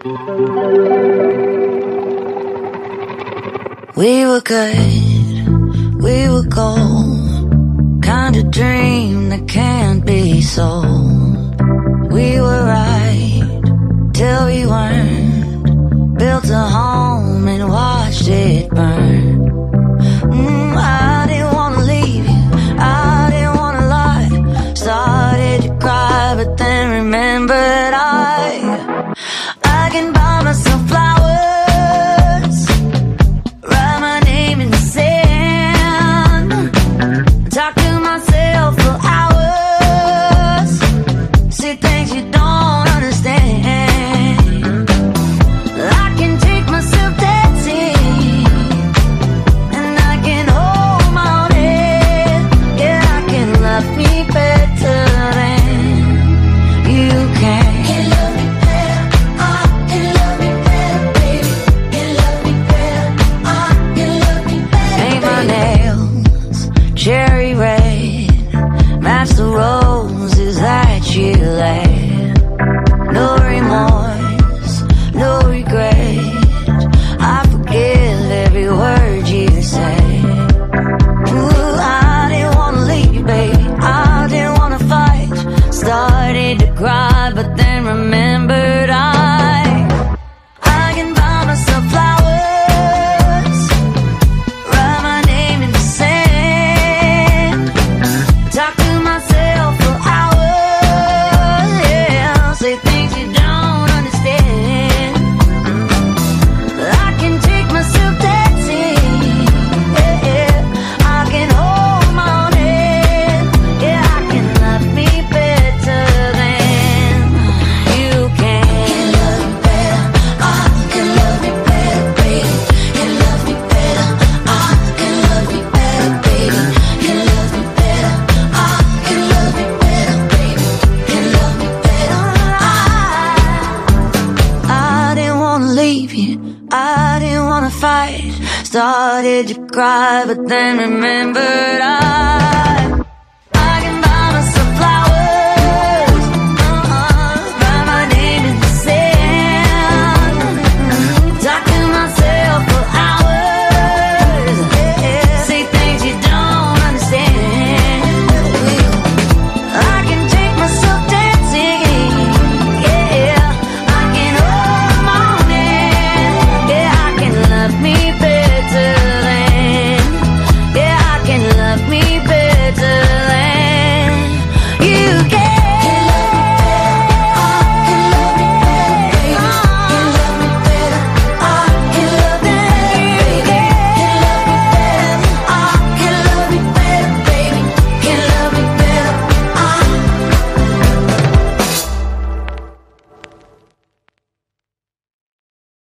We were good, we were gold, kind of dream that can't be sold. We were right till we weren't, built a home and watched it burn. I didn't wanna leave you, I didn't wanna lie. Started to cry but then remembered I can buy myself flowers, write my name in the sand, talk to myself for hours, see things you don't understand. I can take myself dancing, and I can hold my own head. Yeah, I can love me better than you can. Cherry red, match the roses that you laid. No remorse, no regret, I forgive every word you say. Ooh, I didn't wanna leave, baby, I didn't wanna fight. Started to cry, but then remembered I can buy myself flowers, write my name in the sand, talk to myself for hours, yeah, say things you don't understand. I can take myself dancing, yeah, I can hold my own head, yeah, I can love me better than you can. Can love me better, I can love me better, baby. Can love me better, I can love me better, baby. Can love me better, I can love me better, baby. Can love me better, I didn't wanna leave you, I didn't wanna fight. Started to cry, but then remembered